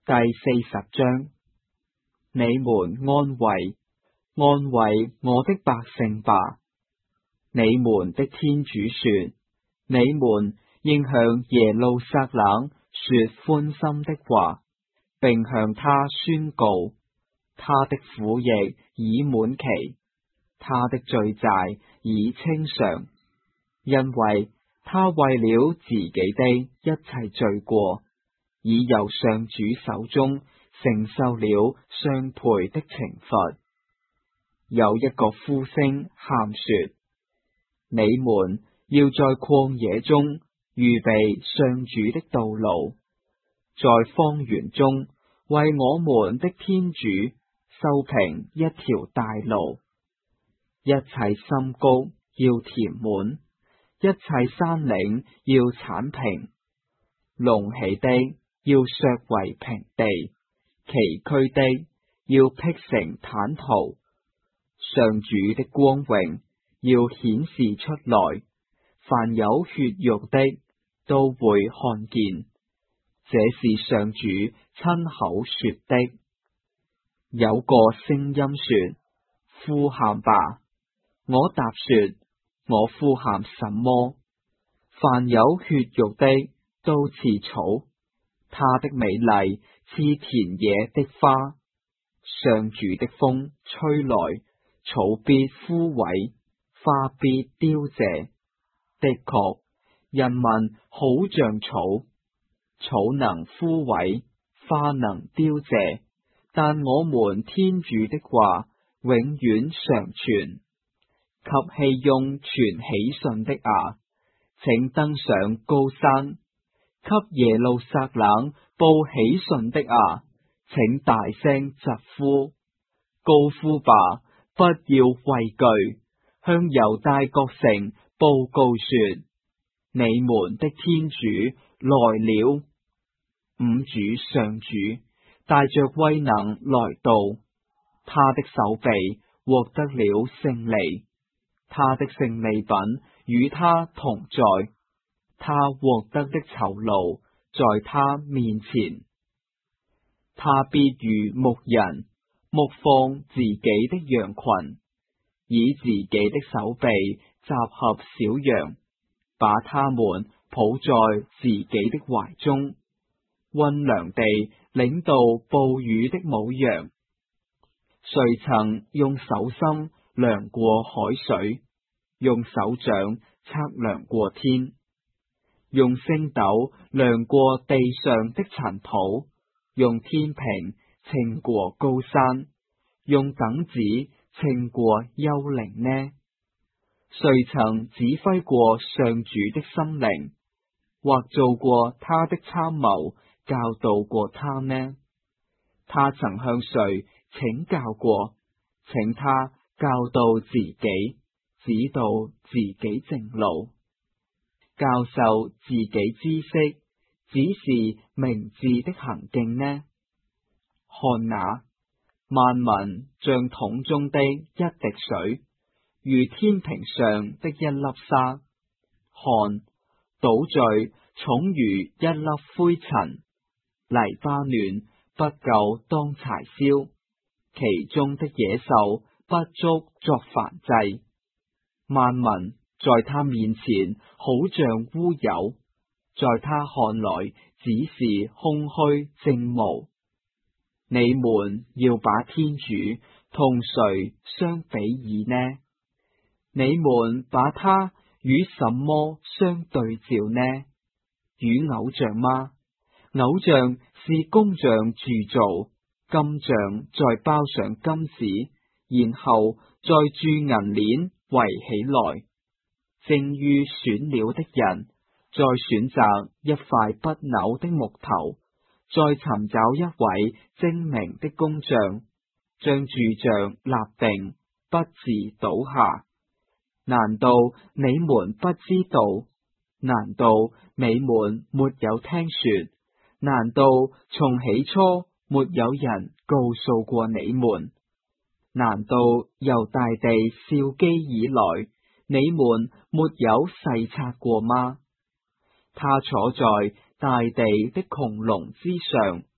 第40章。你們安慰我的百姓吧。你們的天主說，你們應向耶路撒冷說寬心的話，並向他宣告，他的苦役已滿期，他的罪債已清償，因為他為了自己的一切罪過，已由上主手中承受了雙倍的懲罰。有一個呼聲喊說，你們要在曠野中預備上主的道路，在荒原中為我們的天主修平一條大路。一切深谷要填滿，一切山嶺要剷平，隆起的要削為平地，崎嶇的要闢成坦途。上主的光榮要顯示出來，凡有血肉的都會看見，這是上主親口說的。有個聲音說，呼喊吧。我答說，我呼喊什麼？凡有血肉的都似草，它的美麗似田野的花。上主的風吹來，草必枯萎，花必凋謝。的確，人民好像草，草能枯萎，花能凋謝，但我們天主的話永遠常存。給熙雍傳喜訊的啊，請登上高山；給耶路撒冷報喜訊的啊，請大聲疾呼，高呼吧，不要畏懼，向猶大各城報告說，你們的天主來了。五主上主帶着威能來到，他的手臂獲得了勝利，他的勝利品與他同在，他獲得的酬勞在他面前。他必如牧人牧放自己的羊群，以自己的手臂集合小羊，把他們抱在自己的懷中，溫良地領導哺乳的母羊。誰曾用手心量過海水，用手掌測量過天，用星斗量過地上的塵土，用天平稱過高山，用等子稱過丘陵呢？誰曾指揮過上主的心靈，或做過他的參謀，教導過他呢？他曾向誰請教過，請他教導自己，指導自己正路，教授自己知識，指示明智的行徑呢？看哪，萬民像桶中的一滴水，如天平上的一粒沙。看，島嶼重如一粒灰塵，黎巴嫩不夠當柴燒，其中的野獸不足作燔祭。萬民在他面前好像烏有，在他看來只是空虛正無。你們要把天主同誰相比擬呢？你們把他與什麼相對照呢？與偶像嗎？偶像是工匠鑄造，金匠再包上金子，然後再鑄銀鏈圍起來。精於選料的人，再選擇一塊不朽的木頭，再尋找一位精明的工匠，將鑄像立定，不致倒下。難道你們不知道？難道你們沒有聽說？難道從起初沒有人告訴過你們？難道由大地兆基以來，你們沒有細察過嗎？他坐在大地的穹隆之上，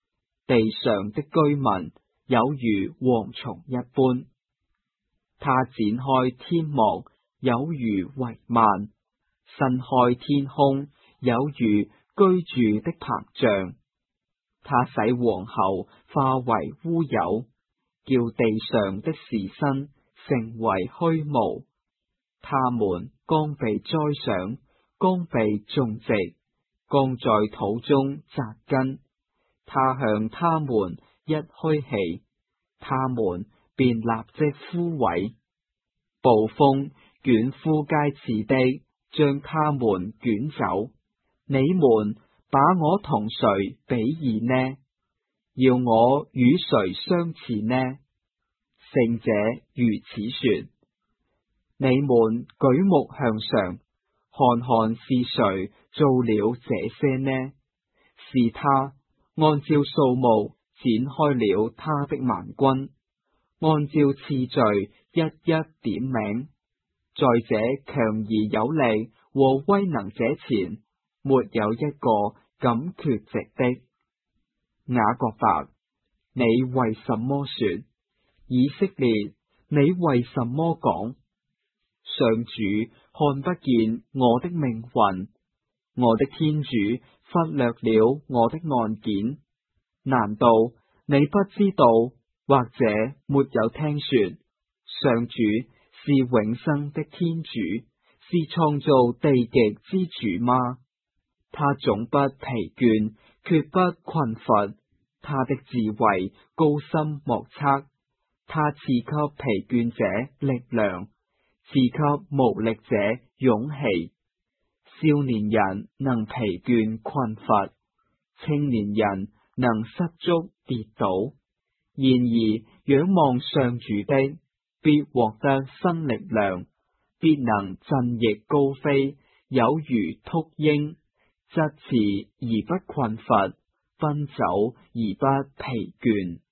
地上的居民有如蝗蟲一般。他展開天幕，有如帷幔，伸開天空，有如居住的棚帳。他使黃喉化為烏有，叫地上的士紳成為虛無。他們剛被栽上，剛被種植，剛在土中扎根。他向他們一噓氣，他們便立即枯萎。暴風捲枯皆似的將他們捲走。你們把我同誰比擬呢？要我與誰相似呢？聖者如此說。你們舉目向上，看看是誰做了這些呢？是他按照數目展開了他的萬軍，按照次序一一點名。在這強而有力和威能者前，沒有一個敢缺席的。雅各伯，你為什麼說？以色列，你為什麼講？上主看不見我的命運，我的天主忽略了我的案件。難道你不知道，或者沒有聽說，上主是永生的天主，是創造地極之主嗎？他總不疲倦，決不困乏，他的智慧高深莫測。他賜給疲倦者力量，賜給無力者勇氣。少年人能疲倦困乏，青年人能失足跌倒。然而仰望上主的，必獲得新力量，必能振翼高飛，有如禿鷹，疾馳而不困乏，奔走而不疲倦。